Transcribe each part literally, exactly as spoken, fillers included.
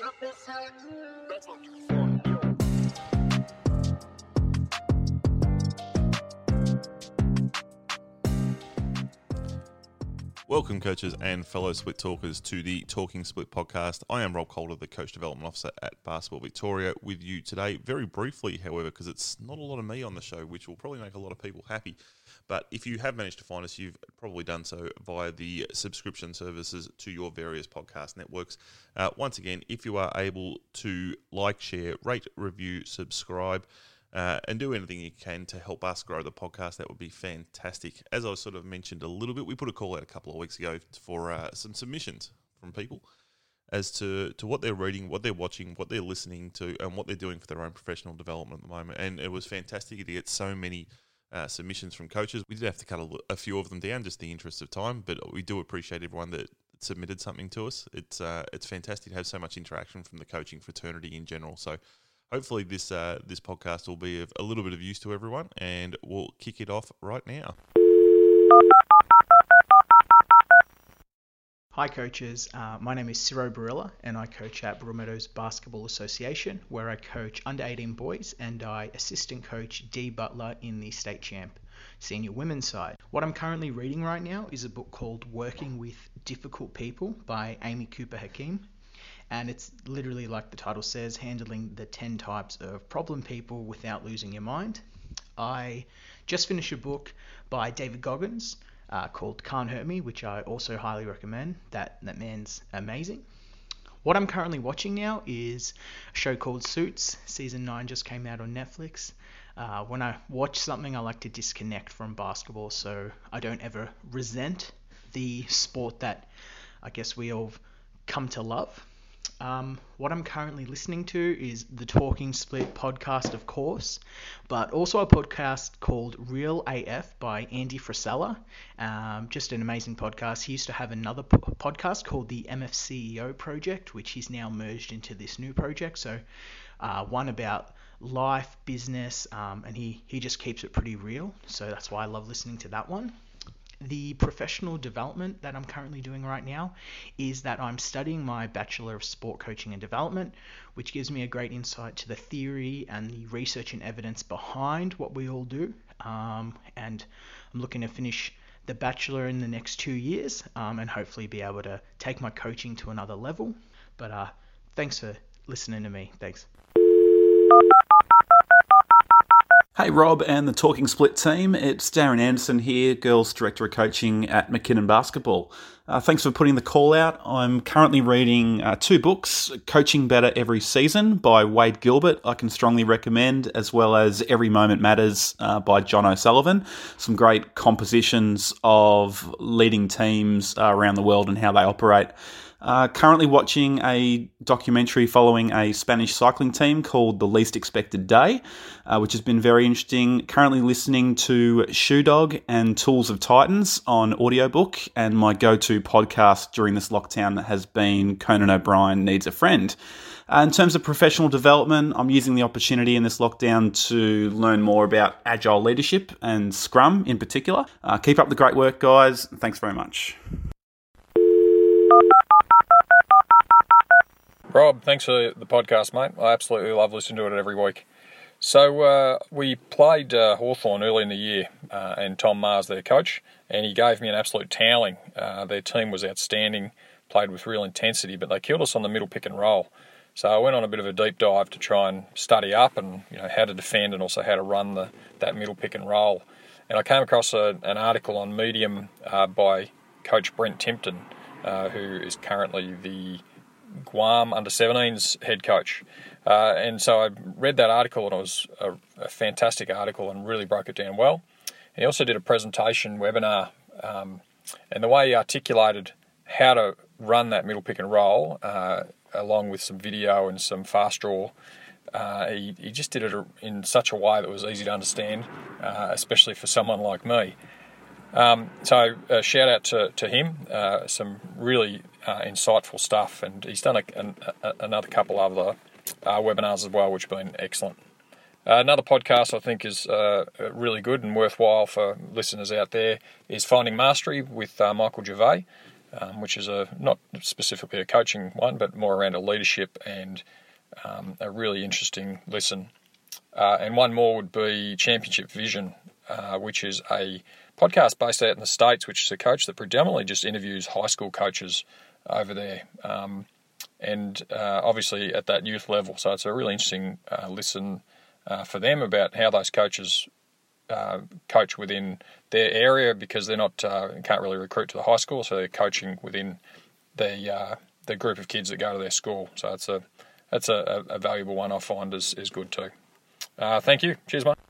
Welcome, coaches and fellow Split Talkers, to the Talking Split podcast. I am Rob Calder, the Coach Development Officer at Basketball Victoria, with you today. Very briefly, however, because it's not a lot of me on the show, which will probably make a lot of people happy. But if you have managed to find us, you've probably done so via the subscription services to your various podcast networks. Uh, once again, if you are able to like, share, rate, review, subscribe, Uh, and do anything you can to help us grow the podcast, that would be fantastic. As I sort of mentioned a little bit, we put a call out a couple of weeks ago for uh, some submissions from people as to, to what they're reading, what they're watching, what they're listening to, and what they're doing for their own professional development at the moment. And it was fantastic to get so many uh, submissions from coaches. We did have to cut a, a few of them down, just the interest of time, but we do appreciate everyone that submitted something to us. It's uh, it's fantastic to have so much interaction from the coaching fraternity in general. So hopefully this uh, this podcast will be of a little bit of use to everyone, and we'll kick it off right now. Hi coaches, uh, my name is Ciro Barilla and I coach at Broadmeadows Basketball Association, where I coach under eighteen boys and I assistant coach Dee Butler in the state champ senior women's side. What I'm currently reading right now is a book called Working with Difficult People by Amy Cooper Hakeem. And it's literally, like the title says, handling the ten types of problem people without losing your mind. I just finished a book by David Goggins uh, called Can't Hurt Me, which I also highly recommend. That, that man's amazing. What I'm currently watching now is a show called Suits. Season nine just came out on Netflix. Uh, when I watch something, I like to disconnect from basketball, so I don't ever resent the sport that I guess we all come to love. Um, what I'm currently listening to is the Talking Split podcast, of course, but also a podcast called Real A F by Andy Frisella. Um, just an amazing podcast. He used to have another po- podcast called the M F C E O Project, which he's now merged into this new project. So uh, one about life, business, um, and he, he just keeps it pretty real. So that's why I love listening to that one. The professional development that I'm currently doing right now is that I'm studying my Bachelor of Sport Coaching and Development, which gives me a great insight to the theory and the research and evidence behind what we all do. Um, and I'm looking to finish the Bachelor in the next two years um, and hopefully be able to take my coaching to another level. But uh, thanks for listening to me. Thanks. Hey Rob and the Talking Split team, it's Darren Anderson here, Girls Director of Coaching at McKinnon Basketball. Uh, thanks for putting the call out. I'm currently reading uh, two books, Coaching Better Every Season by Wade Gilbert, I can strongly recommend, as well as Every Moment Matters uh, by John O'Sullivan. Some great compositions of leading teams uh, around the world and how they operate. Uh, currently watching a documentary following a Spanish cycling team called The Least Expected Day, uh, which has been very interesting. Currently listening to Shoe Dog and Tools of Titans on audiobook, and my go-to podcast during this lockdown has been Conan O'Brien Needs a Friend. Uh, in terms of professional development, I'm using the opportunity in this lockdown to learn more about agile leadership and Scrum in particular. Uh, keep up the great work, guys. Thanks very much. Rob, thanks for the podcast, mate. I absolutely love listening to it every week. So uh, we played uh, Hawthorn early in the year, uh, and Tom Mars, their coach, and he gave me an absolute toweling. Uh, their team was outstanding, played with real intensity, but they killed us on the middle pick and roll. So I went on a bit of a deep dive to try and study up and you know how to defend and also how to run the that middle pick and roll. And I came across a, an article on Medium uh, by Coach Brent Timpton, uh, who is currently the Guam under seventeens head coach. Uh, and so I read that article, and it was a, a fantastic article and really broke it down well. And he also did a presentation webinar, um, and the way he articulated how to run that middle pick and roll, uh, along with some video and some fast draw, uh, he, he just did it in such a way that was easy to understand, uh, especially for someone like me. Um, so uh, shout out to, to him, uh, some really uh, insightful stuff, and he's done a, an, a, another couple of other uh, webinars as well, which have been excellent. Uh, another podcast I think is uh, really good and worthwhile for listeners out there is Finding Mastery with uh, Michael Gervais. um, which is a not specifically a coaching one, but more around a leadership and um, a really interesting listen. Uh, and one more would be Championship Vision, uh, which is a podcast based out in the States, which is a coach that predominantly just interviews high school coaches over there, um, and uh, obviously at that youth level. So it's a really interesting uh, listen uh, for them about how those coaches uh, coach within their area, because they're not uh, can't really recruit to the high school, so they're coaching within the uh, the group of kids that go to their school. So it's a that's a, a valuable one I find is is good too. Uh, thank you. Cheers, mate.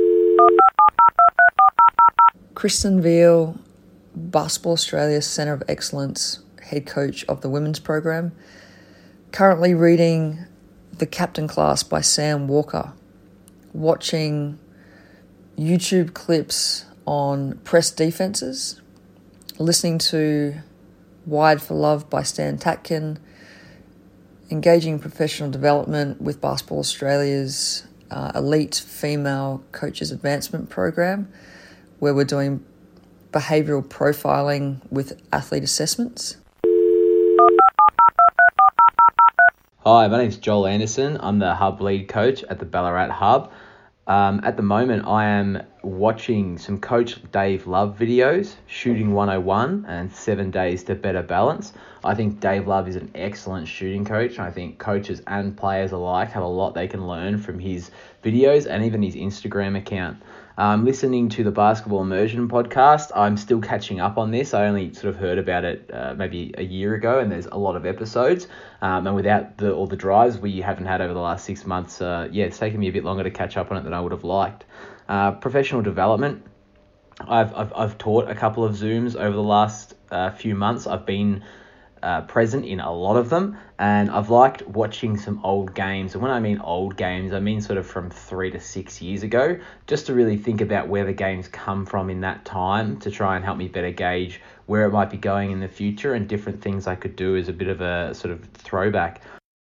Kristen Veal, Basketball Australia Centre of Excellence, head coach of the women's program. Currently reading The Captain Class by Sam Walker. Watching YouTube clips on press defences. Listening to Wired for Love by Stan Tatkin. Engaging professional development with Basketball Australia's uh, Elite Female Coaches Advancement Program, where we're doing behavioural profiling with athlete assessments. Hi, my name's Joel Anderson. I'm the Hub lead coach at the Ballarat Hub. Um, at the moment, I am watching some Coach Dave Love videos, Shooting one oh one and Seven Days to Better Balance. I think Dave Love is an excellent shooting coach, and I think coaches and players alike have a lot they can learn from his videos and even his Instagram account. Um, listening to the Basketball Immersion podcast, I'm still catching up on this. I only sort of heard about it uh, maybe a year ago, and there's a lot of episodes. Um, and without the all the drives we haven't had over the last six months, uh, yeah, it's taken me a bit longer to catch up on it than I would have liked. Uh, professional development. I've, I've I've taught a couple of Zooms over the last uh, few months. I've been Uh, present in a lot of them, and I've liked watching some old games. And when I mean old games, I mean sort of from three to six years ago, just to really think about where the games come from in that time, to try and help me better gauge where it might be going in the future and different things I could do as a bit of a sort of throwback.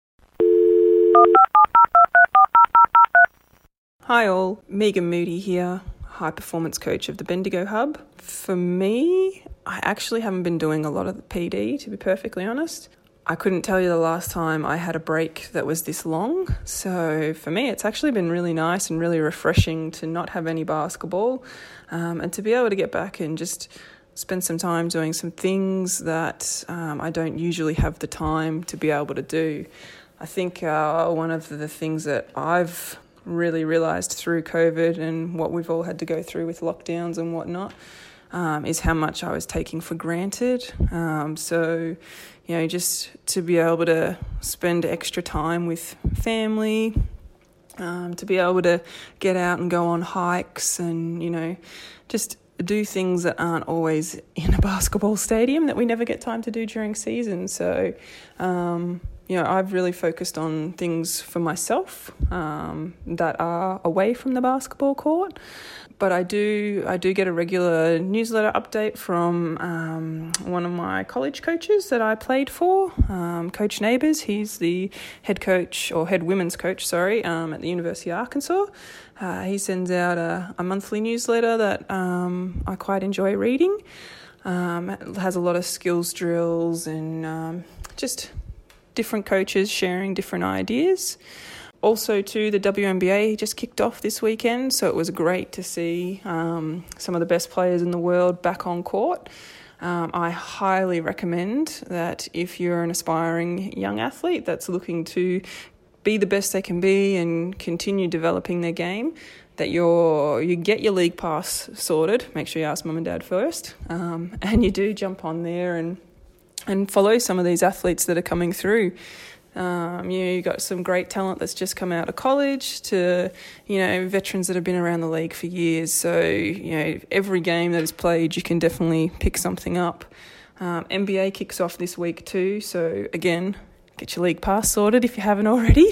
Hi all, Megan Moody here, high performance coach of the Bendigo Hub. For me, I actually haven't been doing a lot of the P D, to be perfectly honest. I couldn't tell you the last time I had a break that was this long. So for me, it's actually been really nice and really refreshing to not have any basketball, um, and to be able to get back and just spend some time doing some things that um, I don't usually have the time to be able to do. I think uh, one of the things that I've really realised through COVID and what we've all had to go through with lockdowns and whatnot um, is how much I was taking for granted. Um, so, you know, just to be able to spend extra time with family, um, to be able to get out and go on hikes and, you know, just do things that aren't always in a basketball stadium that we never get time to do during season. So, um, you know, I've really focused on things for myself um, that are away from the basketball court. But I do I do get a regular newsletter update from um, one of my college coaches that I played for, um, Coach Neighbours. He's the head coach, or head women's coach, sorry, um, at the University of Arkansas. Uh, he sends out a, a monthly newsletter that um, I quite enjoy reading. Um, it has a lot of skills drills and um, just different coaches sharing different ideas. Also, too, the W N B A just kicked off this weekend, so it was great to see um, some of the best players in the world back on court. Um, I highly recommend that if you're an aspiring young athlete that's looking to be the best they can be and continue developing their game, that you're you get your league pass sorted. Make sure you ask mum and dad first, um, and you do jump on there and and follow some of these athletes that are coming through. Um, you know, you've got some great talent that's just come out of college to, you know, veterans that have been around the league for years. So, you know, every game that is played, you can definitely pick something up. Um, N B A kicks off this week too. So, again, get your league pass sorted if you haven't already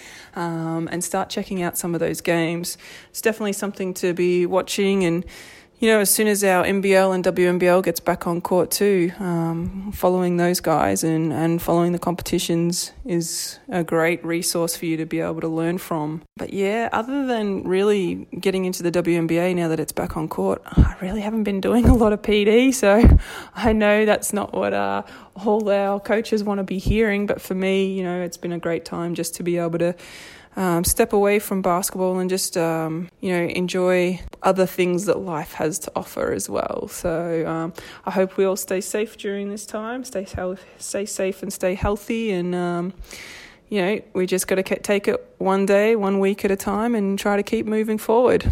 um, and start checking out some of those games. It's definitely something to be watching and, you know, as soon as our N B L and W N B L gets back on court too, um, following those guys and, and following the competitions is a great resource for you to be able to learn from. But yeah, other than really getting into the W N B A now that it's back on court, I really haven't been doing a lot of P D, so I know that's not what uh, all our coaches want to be hearing, but for me, you know, it's been a great time just to be able to Um, step away from basketball and just, um, you know, enjoy other things that life has to offer as well. So um, I hope we all stay safe during this time, stay, stay safe and stay healthy. And, um, you know, we just got to take it one day, one week at a time and try to keep moving forward.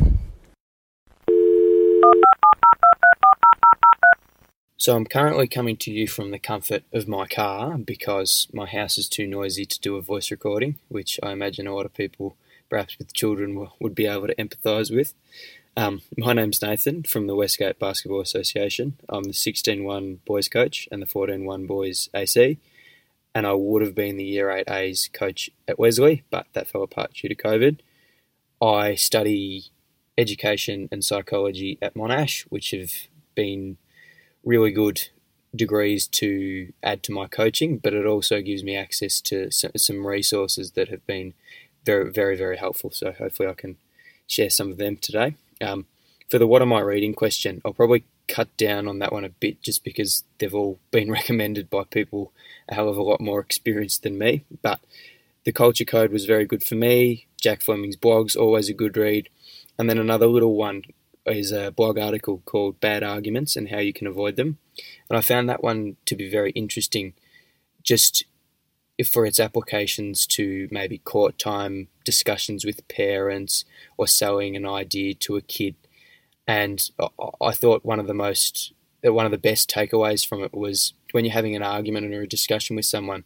So I'm currently coming to you from the comfort of my car because my house is too noisy to do a voice recording, which I imagine a lot of people, perhaps with children, would be able to empathise with. Um, my name's Nathan from the Westgate Basketball Association. I'm the sixteen one boys coach and the fourteen one boys A C, and I would have been the Year eight A's coach at Wesley, but that fell apart due to COVID. I study education and psychology at Monash, which have been really good degrees to add to my coaching, but it also gives me access to some resources that have been very, very, very helpful. So hopefully I can share some of them today. Um, for the what am I reading question, I'll probably cut down on that one a bit just because they've all been recommended by people a hell of a lot more experienced than me. But The Culture Code was very good for me. Jack Fleming's blog's always a good read. And then another little one is a blog article called Bad Arguments and How You Can Avoid Them. And I found that one to be very interesting just if for its applications to maybe court time discussions with parents or selling an idea to a kid. And I thought one of the most, one of the best takeaways from it was when you're having an argument or a discussion with someone,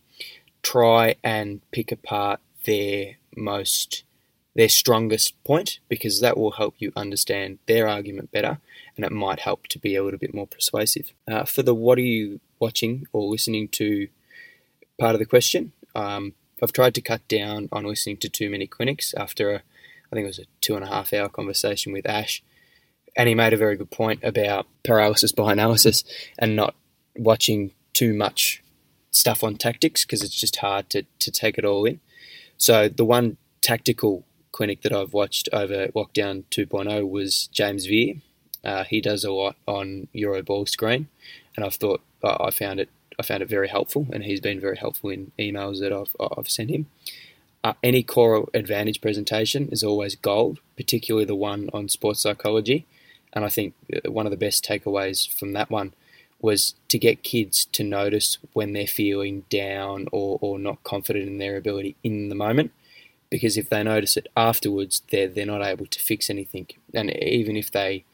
try and pick apart their most their strongest point, because that will help you understand their argument better and it might help to be a little bit more persuasive. Uh, for the what are you watching or listening to part of the question, um, I've tried to cut down on listening to too many clinics after a, I think it was a two and a half hour conversation with Ash, and he made a very good point about paralysis by analysis and not watching too much stuff on tactics because it's just hard to, to take it all in. So the one tactical clinic that I've watched over Lockdown two point oh was James Veer. Uh, he does a lot on Euro Ball Screen, and I've thought uh, I found it I found it very helpful, and he's been very helpful in emails that I've I've sent him. Uh, any Core Advantage presentation is always gold, particularly the one on sports psychology, and I think one of the best takeaways from that one was to get kids to notice when they're feeling down or, or not confident in their ability in the moment. Because if they notice it afterwards, they're, they're not able to fix anything. And even if they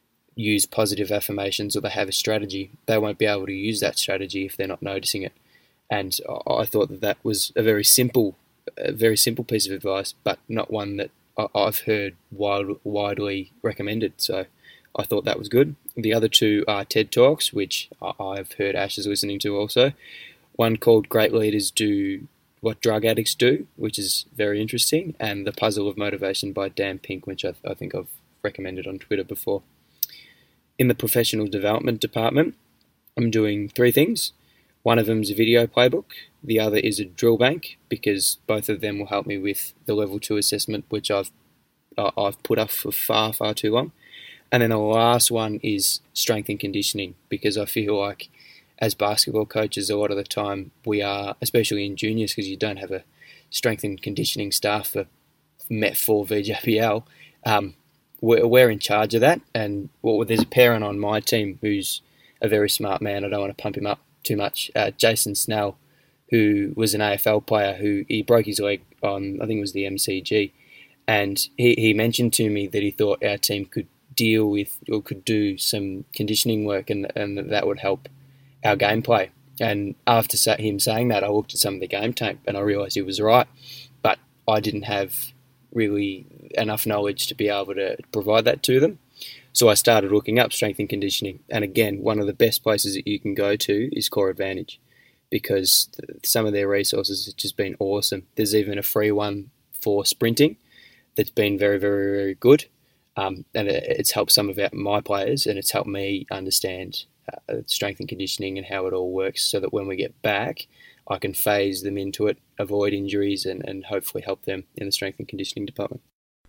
use positive affirmations or they have a strategy, they won't be able to use that strategy if they're not noticing it. And I thought that that was a very simple, a very simple piece of advice, but not one that I've heard wide, widely recommended. So I thought that was good. The other two are TED Talks, which I've heard Ash is listening to also. One called Great Leaders Do What Drug Addicts Do, which is very interesting, and The Puzzle of Motivation by Dan Pink, which I, I think I've recommended on Twitter before. In the professional development department, I'm doing three things. One of them is a video playbook. The other is a drill bank, because both of them will help me with the level two assessment, which I've uh, I've put off for far, far too long. And then the last one is strength and conditioning, because I feel like as basketball coaches, a lot of the time we are, especially in juniors, because you don't have a strength and conditioning staff for Met four V J P L, um, we're, we're in charge of that. And well, there's a parent on my team who's a very smart man. I don't want to pump him up too much. Uh, Jason Snell, who was an A F L player, who he broke his leg on, I think it was the M C G, and he, he mentioned to me that he thought our team could deal with or could do some conditioning work, and and that would help our gameplay. And after him saying that, I looked at some of the game tape and I realised he was right, but I didn't have really enough knowledge to be able to provide that to them. So I started looking up strength and conditioning, and again, one of the best places that you can go to is Core Advantage, because some of their resources have just been awesome. There's even a free one for sprinting that's been very, very, very good. Um, and it, it's helped some of our, my players, and it's helped me understand uh, strength and conditioning and how it all works, so that when we get back, I can phase them into it, avoid injuries, and, and hopefully help them in the strength and conditioning department.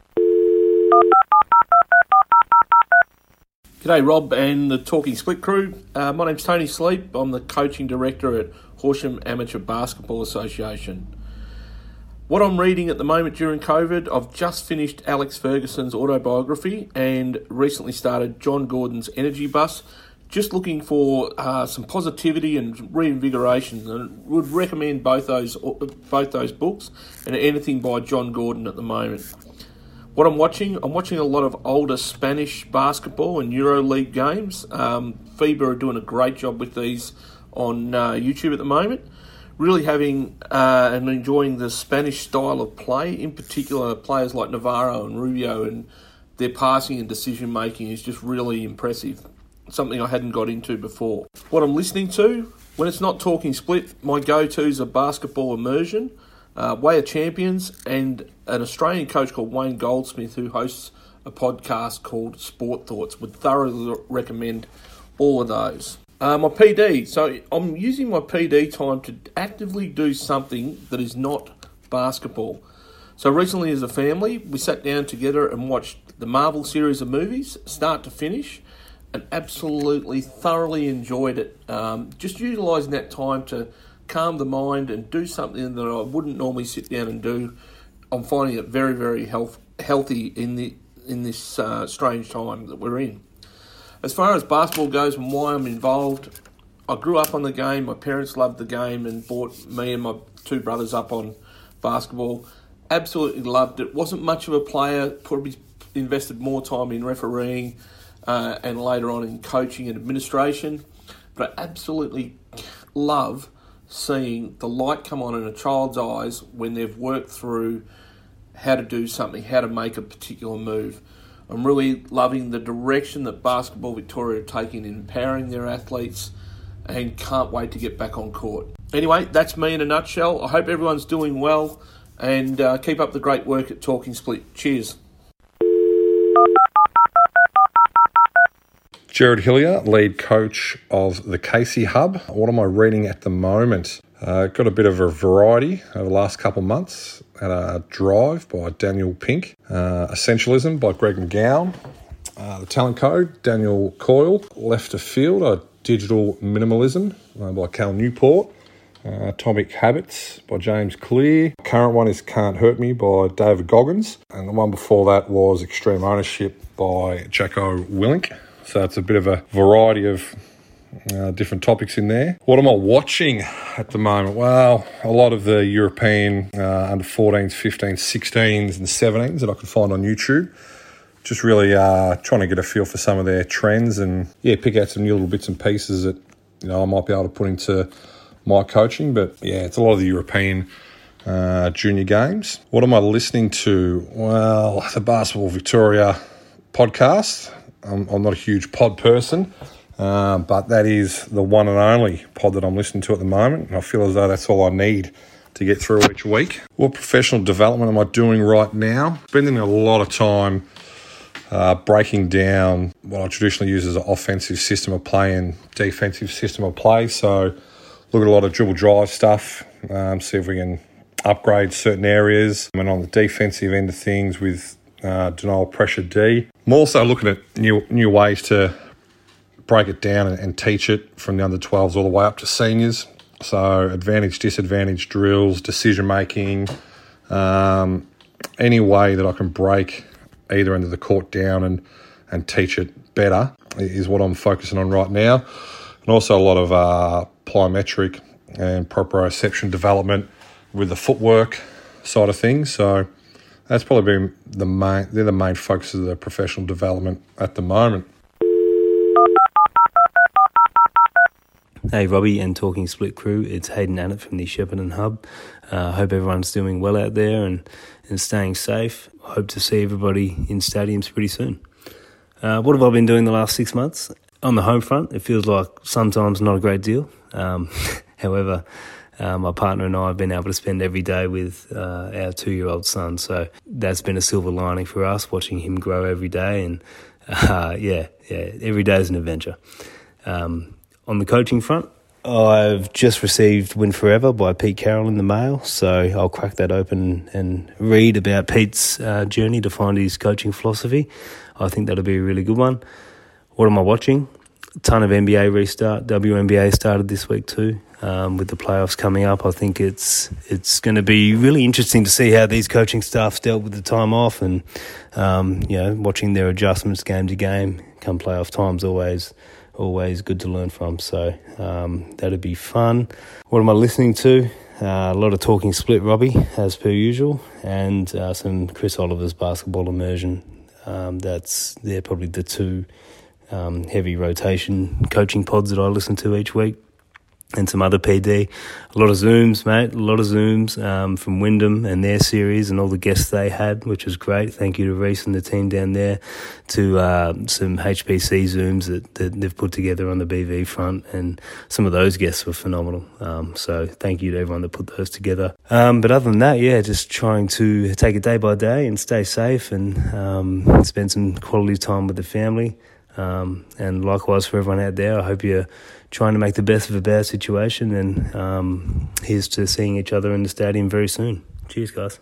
G'day Rob and the Talking Split crew. Uh, my name's Tony Sleep. I'm the coaching director at Horsham Amateur Basketball Association. What I'm reading at the moment during COVID, I've just finished Alex Ferguson's autobiography and recently started John Gordon's Energy Bus. Just looking for uh, some positivity and reinvigoration, and would recommend both those both those books and anything by John Gordon at the moment. What I'm watching, I'm watching a lot of older Spanish basketball and EuroLeague games. Um, FIBA are doing a great job with these on uh, YouTube at the moment. Really having uh, and enjoying the Spanish style of play, in particular players like Navarro and Rubio, and their passing and decision making is just really impressive. Something I hadn't got into before. What I'm listening to, when it's not Talking Split, my go-tos are Basketball Immersion, uh, Way of Champions, and an Australian coach called Wayne Goldsmith who hosts a podcast called Sport Thoughts. Would thoroughly recommend all of those. Uh, my P D. So I'm using my P D time to actively do something that is not basketball. So recently as a family, we sat down together and watched the Marvel series of movies, start to finish, and absolutely thoroughly enjoyed it. Um, just utilising that time to calm the mind and do something that I wouldn't normally sit down and do. I'm finding it very, very health, healthy in the in this uh, strange time that we're in. As far as basketball goes and why I'm involved, I grew up on the game. My parents loved the game and brought me and my two brothers up on basketball. Absolutely loved it. Wasn't much of a player, probably invested more time in refereeing uh, and later on in coaching and administration. But I absolutely love seeing the light come on in a child's eyes when they've worked through how to do something, how to make a particular move. I'm really loving the direction that Basketball Victoria are taking in empowering their athletes, and can't wait to get back on court. Anyway, that's me in a nutshell. I hope everyone's doing well, and uh, keep up the great work at Talking Split. Cheers. Jared Hillier, lead coach of the Casey Hub. What am I reading at the moment? Uh, got a bit of a variety over the last couple of months. Had a Drive by Daniel Pink, uh, Essentialism by Greg McGowan, uh, The Talent Code, Daniel Coyle, Left of Field, a Digital Minimalism uh, by Cal Newport, uh, Atomic Habits by James Clear. The current one is Can't Hurt Me by David Goggins, and the one before that was Extreme Ownership by Jacko Willink. So it's a bit of a variety of uh, different topics in there. What am I watching at the moment? Well, a lot of the European uh, under fourteens, fifteens, sixteens and seventeens that I could find on YouTube. Just really uh, trying to get a feel for some of their trends and, yeah, pick out some new little bits and pieces that, you know, I might be able to put into my coaching. But, yeah, it's a lot of the European uh, junior games. What am I listening to? Well, the Basketball Victoria podcast. I'm, I'm not a huge pod person, uh, but that is the one and only pod that I'm listening to at the moment. And I feel as though that's all I need to get through each week. What professional development am I doing right now? Spending a lot of time uh, breaking down what I traditionally use as an offensive system of play and defensive system of play. So look at a lot of dribble drive stuff, um, see if we can upgrade certain areas. And on the defensive end of things with Uh, denial pressure D. I'm also looking at new new ways to break it down and, and teach it from the under twelves all the way up to seniors. So advantage, disadvantage drills, decision making, um, any way that I can break either end of the court down and, and teach it better is what I'm focusing on right now. And also a lot of uh, plyometric and proprioception development with the footwork side of things. So that's probably been the main, they're the main focus of the professional development at the moment. Hey Robbie and Talking Split crew, it's Hayden Annett from the Shepparton Hub. I uh, hope everyone's doing well out there and, and staying safe. I hope to see everybody in stadiums pretty soon. Uh, what have I been doing the last six months? On the home front, it feels like sometimes not a great deal. Um, however, uh, my partner and I have been able to spend every day with uh, our two-year-old son. So that's been a silver lining for us, watching him grow every day. And uh, yeah, yeah, every day is an adventure. Um, on the coaching front, I've just received Win Forever by Pete Carroll in the mail, so I'll crack that open and read about Pete's uh, journey to find his coaching philosophy. I think that'll be a really good one. What am I watching? A ton of N B A restart. W N B A started this week too, um, with the playoffs coming up. I think it's it's going to be really interesting to see how these coaching staffs dealt with the time off, and um, you know, watching their adjustments game to game come playoff time's always always good to learn from. So um, that'd be fun. What am I listening to? Uh, a lot of Talking Split Robbie, as per usual, and uh, some Chris Oliver's basketball immersion. Um, that's they're probably the two um, heavy rotation coaching pods that I listen to each week. And some other P D. A lot of Zooms, mate, a lot of Zooms um, from Wyndham and their series and all the guests they had, which was great. Thank you to Reese and the team down there, to uh, some H P C Zooms that, that they've put together on the B V front, and some of those guests were phenomenal. Um, so thank you to everyone that put those together. Um, but other than that, yeah, just trying to take it day by day and stay safe and um, spend some quality time with the family. Um, and likewise for everyone out there, I hope you're trying to make the best of a bad situation, and um, here's to seeing each other in the stadium very soon. Cheers, guys.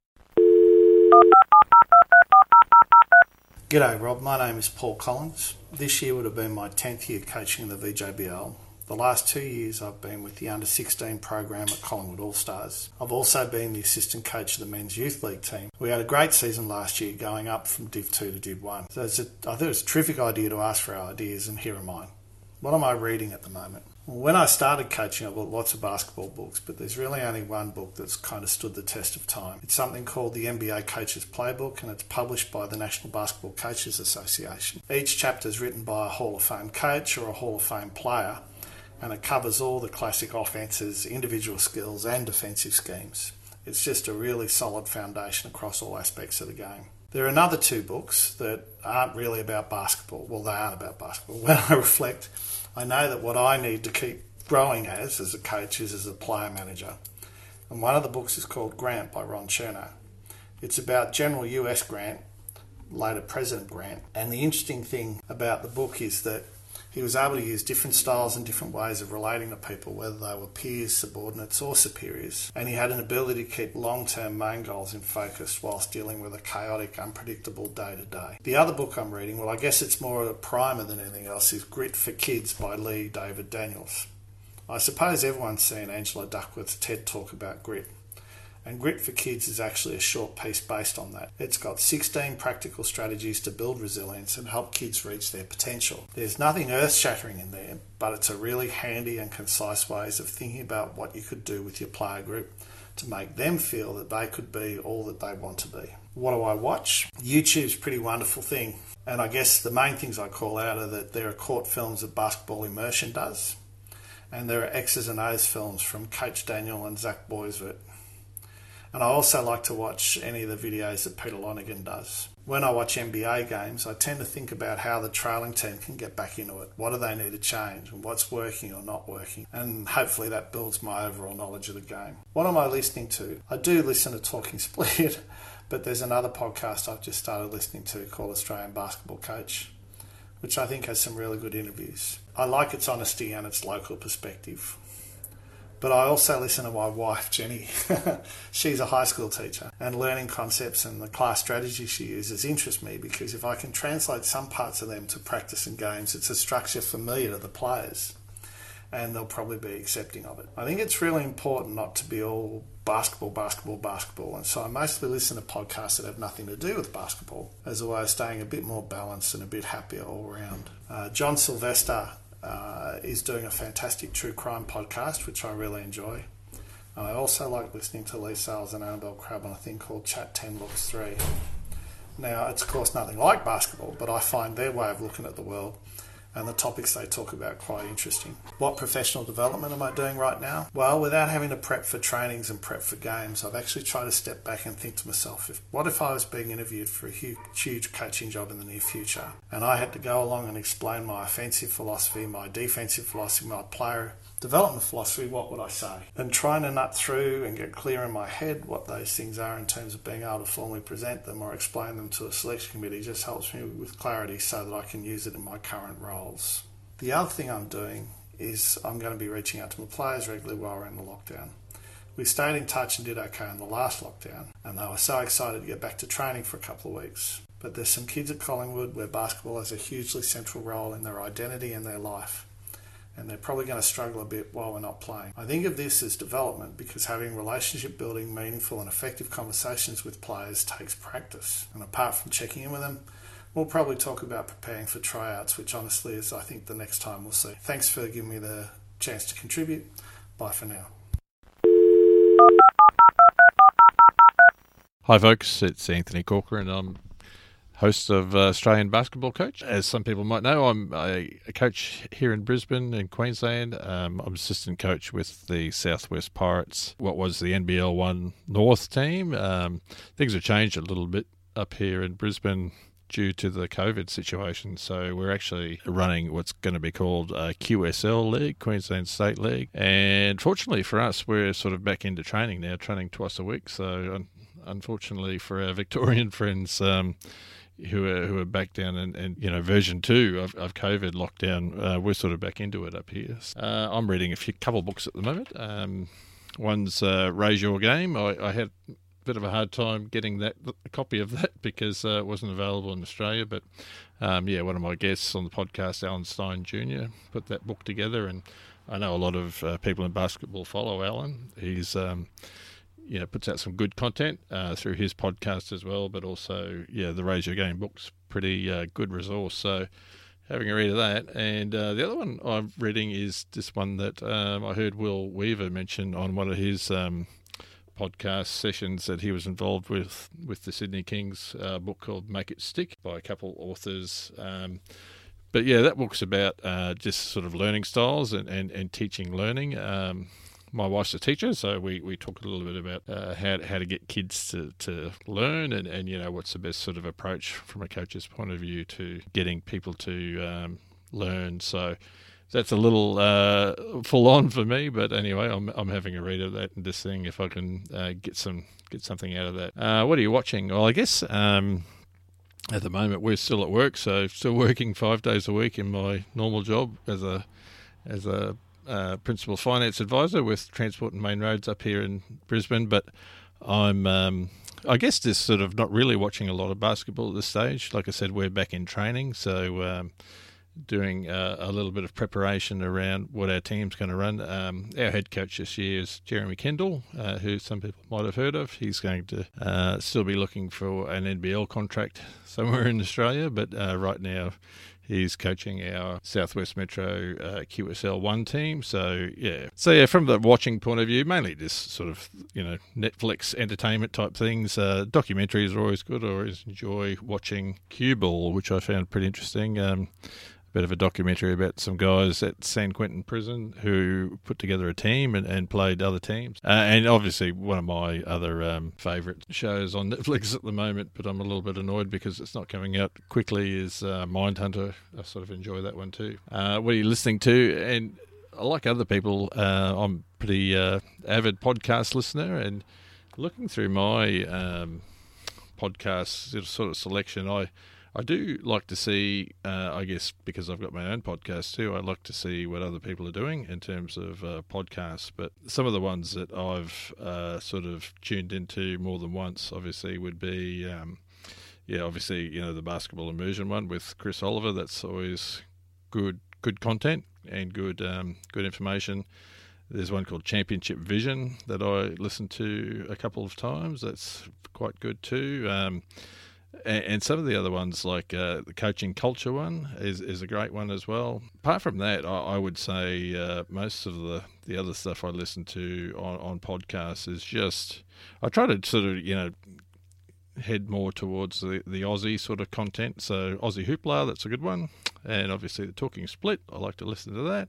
G'day, Rob. My name is Paul Collins. This year would have been my tenth year coaching in the V J B L. The last two years I've been with the under sixteen program at Collingwood All-Stars. I've also been the assistant coach of the men's youth league team. We had a great season last year, going up from Div two to Div one. So it's a, I thought it was a terrific idea to ask for our ideas, and here are mine. What am I reading at the moment? Well, when I started coaching, I bought lots of basketball books, but there's really only one book that's kind of stood the test of time. It's something called the N B A Coaches Playbook, and it's published by the National Basketball Coaches Association. Each chapter is written by a Hall of Fame coach or a Hall of Fame player, and it covers all the classic offences, individual skills and defensive schemes. It's just a really solid foundation across all aspects of the game. There are another two books that aren't really about basketball. Well, they aren't about basketball. When I reflect, I know that what I need to keep growing as, as a coach, is as a player manager. And one of the books is called Grant by Ron Chernow. It's about General U S Grant, later President Grant. And the interesting thing about the book is that he was able to use different styles and different ways of relating to people, whether they were peers, subordinates or superiors. And he had an ability to keep long-term main goals in focus whilst dealing with a chaotic, unpredictable day-to-day. The other book I'm reading, well, I guess it's more of a primer than anything else, is Grit for Kids by Lee David Daniels. I suppose everyone's seen Angela Duckworth's TED Talk about grit. And Grit for Kids is actually a short piece based on that. It's got sixteen practical strategies to build resilience and help kids reach their potential. There's nothing earth-shattering in there, but it's a really handy and concise ways of thinking about what you could do with your player group to make them feel that they could be all that they want to be. What do I watch? YouTube's a pretty wonderful thing. And I guess the main things I call out are that there are court films that Basketball Immersion does, and there are X's and O's films from Coach Daniel and Zach Boisvert. And I also like to watch any of the videos that Peter Lonergan does. When I watch N B A games, I tend to think about how the trailing team can get back into it. What do they need to change, and what's working or not working? And hopefully that builds my overall knowledge of the game. What am I listening to? I do listen to Talking Split, but there's another podcast I've just started listening to called Australian Basketball Coach, which I think has some really good interviews. I like its honesty and its local perspective. But I also listen to my wife, Jenny. She's a high school teacher, and learning concepts and the class strategy she uses interest me, because if I can translate some parts of them to practice in games, it's a structure familiar to the players, and they'll probably be accepting of it. I think it's really important not to be all basketball, basketball, basketball, and so I mostly listen to podcasts that have nothing to do with basketball, as a way of staying a bit more balanced and a bit happier all around. Uh, John Sylvester Uh, is doing a fantastic true crime podcast, which I really enjoy. And I also like listening to Lee Sales and Annabelle Crabb on a thing called Chat ten Looks three. Now, it's of course nothing like basketball, but I find their way of looking at the world and the topics they talk about quite interesting. What professional development am I doing right now? Well, without having to prep for trainings and prep for games, I've actually tried to step back and think to myself, if, what if I was being interviewed for a huge, huge coaching job in the near future, and I had to go along and explain my offensive philosophy, my defensive philosophy, my player development philosophy, what would I say? And trying to nut through and get clear in my head what those things are in terms of being able to formally present them or explain them to a selection committee just helps me with clarity so that I can use it in my current roles. The other thing I'm doing is I'm going to be reaching out to my players regularly while we're in the lockdown. We stayed in touch and did okay in the last lockdown, and they were so excited to get back to training for a couple of weeks. But there's some kids at Collingwood where basketball has a hugely central role in their identity and their life, and they're probably going to struggle a bit while we're not playing. I think of this as development because having relationship building, meaningful and effective conversations with players takes practice. And apart from checking in with them, we'll probably talk about preparing for tryouts, which honestly is, I think, the next time we'll see. Thanks for giving me the chance to contribute. Bye for now. Hi folks, it's Anthony Corker and I'm host of uh, Australian Basketball Coach. As some people might know, I'm a, a coach here in Brisbane in Queensland. Um, I'm assistant coach with the Southwest Pirates, what was the N B L one North team. Um, things have changed a little bit up here in Brisbane due to the COVID situation. So we're actually running what's going to be called a Q S L League, Queensland State League. And fortunately for us, we're sort of back into training now, training twice a week. So un- unfortunately for our Victorian friends um, who are who are back down and, and you know, version two of, of COVID lockdown, uh, we're sort of back into it up here. Uh, I'm reading a few couple of books at the moment. Um, one's uh, Raise Your Game. I, I had bit of a hard time getting that a copy of that because uh, it wasn't available in Australia, but um, yeah, one of my guests on the podcast, Alan Stein Junior, put that book together, and I know a lot of uh, people in basketball follow Alan. He's um, you know, puts out some good content uh, through his podcast as well, but also yeah, the Raise Your Game book's pretty uh, good resource. So having a read of that, and uh, the other one I'm reading is this one that um, I heard Will Weaver mention on one of his um, podcast sessions that he was involved with with the Sydney Kings, uh, book called Make It Stick by a couple authors. Um, but yeah, that book's about uh, just sort of learning styles and, and, and teaching learning. Um, my wife's a teacher, so we, we talk a little bit about uh, how how to get kids to, to learn and, and you know what's the best sort of approach from a coach's point of view to getting people to um, learn. So that's a little uh, full on for me, but anyway, I'm I'm having a read of that and just seeing if I can uh, get some get something out of that. Uh, what are you watching? Well, I guess um, at the moment we're still at work, so still working five days a week in my normal job as a as a uh, principal finance advisor with Transport and Main Roads up here in Brisbane. But I'm um, I guess just sort of not really watching a lot of basketball at this stage. Like I said, we're back in training, so. Um, doing uh, a little bit of preparation around what our team's going to run. Um, our head coach this year is Jeremy Kendall, uh, who some people might have heard of. He's going to uh, still be looking for an N B L contract somewhere in Australia, but uh, right now he's coaching our Southwest Metro uh, Q S L one team. So, yeah. So, yeah, from the watching point of view, mainly just sort of, you know, Netflix entertainment type things. Uh, documentaries are always good. I always enjoy watching Cue Ball, which I found pretty interesting. Um, bit of a documentary about some guys at San Quentin Prison who put together a team and, and played other teams. Uh, and obviously one of my other um, favourite shows on Netflix at the moment, but I'm a little bit annoyed because it's not coming out quickly, is uh, Mindhunter. I sort of enjoy that one too. Uh, what are you listening to? And like other people, uh, I'm a pretty uh, avid podcast listener, and looking through my um, podcast sort of selection, I I do like to see, uh, I guess because I've got my own podcast too, I like to see what other people are doing in terms of uh, podcasts. But some of the ones that I've uh, sort of tuned into more than once, obviously, would be, um, yeah, obviously, you know, the Basketball Immersion one with Chris Oliver. That's always good good content and good um, good information. There's one called Championship Vision that I listened to a couple of times. That's quite good too. Um, And some of the other ones, like uh, the Coaching Culture one, is, is a great one as well. Apart from that, I, I would say uh, most of the, the other stuff I listen to on, on podcasts is just, I try to sort of, you know, head more towards the, the Aussie sort of content. So Aussie Hoopla, that's a good one. And obviously the Talking Split, I like to listen to that.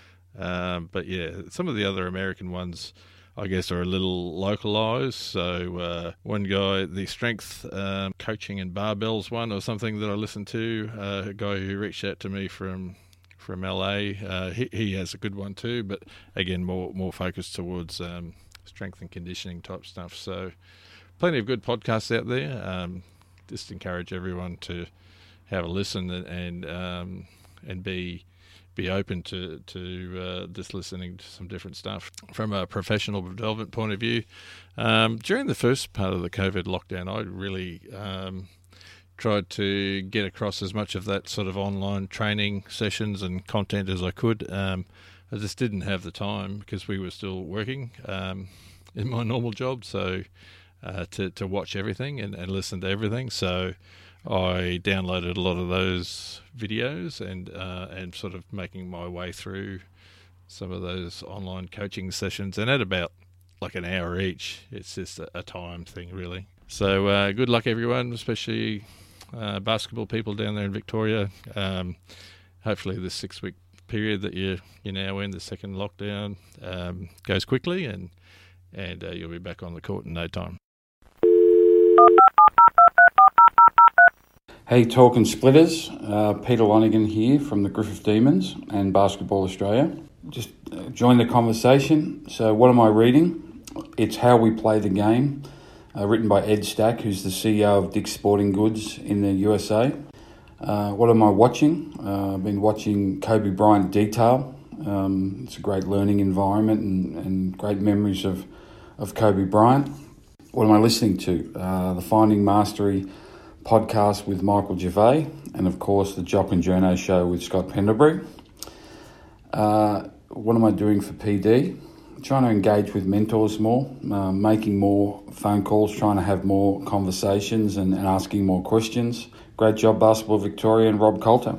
Um, but yeah, some of the other American ones, I guess, are a little localised. So uh, one guy, the strength um, coaching and barbells one or something that I listened to, uh, a guy who reached out to me from from L A. Uh, he, he has a good one too, but again, more more focused towards um, strength and conditioning type stuff. So plenty of good podcasts out there. Um, just encourage everyone to have a listen and and, um, and be be open to to uh, just listening to some different stuff from a professional development point of view. Um, during the first part of the COVID lockdown, I really um, tried to get across as much of that sort of online training sessions and content as I could. Um, I just didn't have the time because we were still working um, in my normal job, so uh, to to watch everything and, and listen to everything. So I downloaded a lot of those videos and uh, and sort of making my way through some of those online coaching sessions. And at about like an hour each, it's just a, a time thing, really. So uh, good luck, everyone, especially uh, basketball people down there in Victoria. Um, hopefully this six-week period that you're, you're now in, the second lockdown, um, goes quickly and, and uh, you'll be back on the court in no time. Hey, Talking Splitters, uh, Peter Lonigan here from the Griffith Demons and Basketball Australia. Just uh, join the conversation. So what am I reading? It's How We Play the Game, uh, written by Ed Stack, who's the C E O of Dick's Sporting Goods in the U S A. Uh, what am I watching? Uh, I've been watching Kobe Bryant Detail. Um, it's a great learning environment and, and great memories of, of Kobe Bryant. What am I listening to? Uh, the Finding Mastery podcast with Michael Gervais, and of course the Jock and Journo show with Scott Pendlebury. Uh, what am I doing for P D? Trying to engage with mentors more, uh, making more phone calls, trying to have more conversations and, and asking more questions. Great job, Basketball Victoria and Rob Coulter.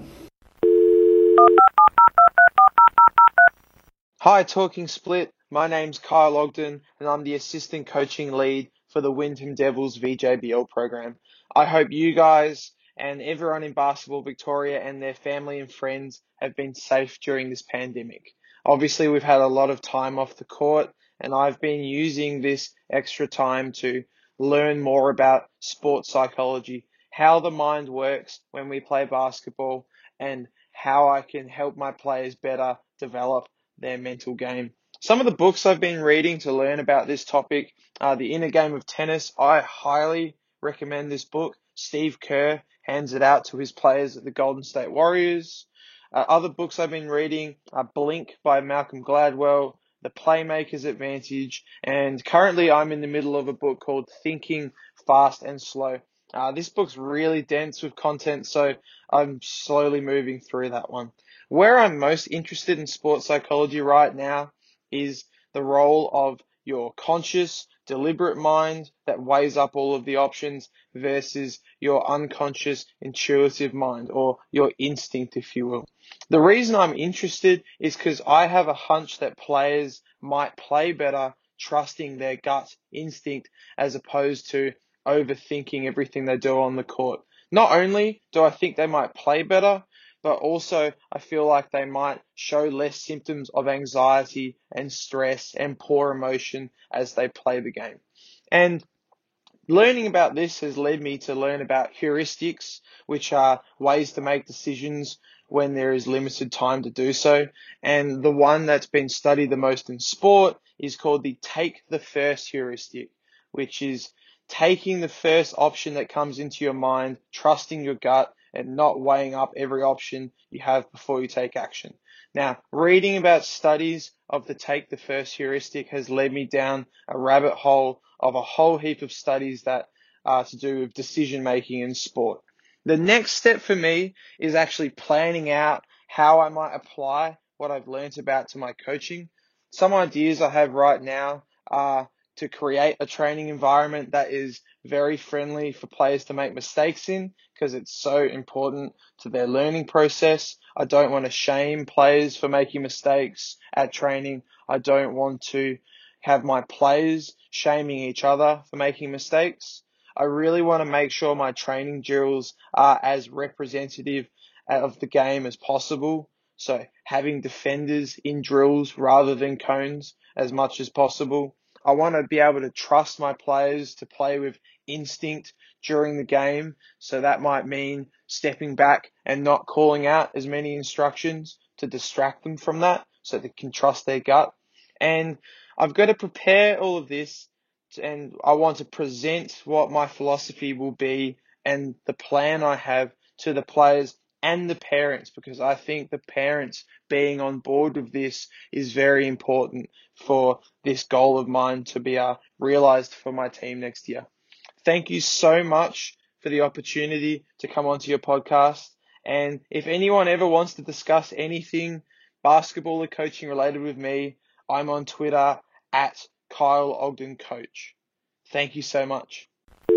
Hi, Talking Split. My name's Kyle Ogden, and I'm the assistant coaching lead for the Wyndham Devils V J B L program. I hope you guys and everyone in Basketball Victoria and their family and friends have been safe during this pandemic. Obviously, we've had a lot of time off the court, and I've been using this extra time to learn more about sports psychology, how the mind works when we play basketball, and how I can help my players better develop their mental game. Some of the books I've been reading to learn about this topic are The Inner Game of Tennis. I highly recommend this book. Steve Kerr hands it out to his players at the Golden State Warriors. Uh, other books I've been reading are Blink by Malcolm Gladwell, The Playmaker's Advantage, and currently I'm in the middle of a book called Thinking Fast and Slow. Uh, this book's really dense with content, so I'm slowly moving through that one. Where I'm most interested in sports psychology right now is the role of your conscious, deliberate mind that weighs up all of the options versus your unconscious, intuitive mind, or your instinct, if you will. The reason I'm interested is because I have a hunch that players might play better trusting their gut instinct as opposed to overthinking everything they do on the court. Not only do I think they might play better, but also I feel like they might show less symptoms of anxiety and stress and poor emotion as they play the game. And learning about this has led me to learn about heuristics, which are ways to make decisions when there is limited time to do so. And the one that's been studied the most in sport is called the take the first heuristic, which is taking the first option that comes into your mind, trusting your gut, and not weighing up every option you have before you take action. Now, reading about studies of the take the first heuristic has led me down a rabbit hole of a whole heap of studies that are to do with decision making in sport. The next step for me is actually planning out how I might apply what I've learned about to my coaching. Some ideas I have right now are to create a training environment that is very friendly for players to make mistakes in, because it's so important to their learning process. I don't want to shame players for making mistakes at training. I don't want to have my players shaming each other for making mistakes. I really want to make sure my training drills are as representative of the game as possible. So having defenders in drills rather than cones as much as possible. I want to be able to trust my players to play with instinct during the game. So that might mean stepping back and not calling out as many instructions to distract them from that so they can trust their gut. And I've got to prepare all of this, and I want to present what my philosophy will be and the plan I have to the players and the parents, because I think the parents being on board with this is very important for this goal of mine to be uh, realized for my team next year. Thank you so much for the opportunity to come onto your podcast. And if anyone ever wants to discuss anything basketball or coaching related with me, I'm on Twitter at Kyle Ogden Coach. Thank you so much.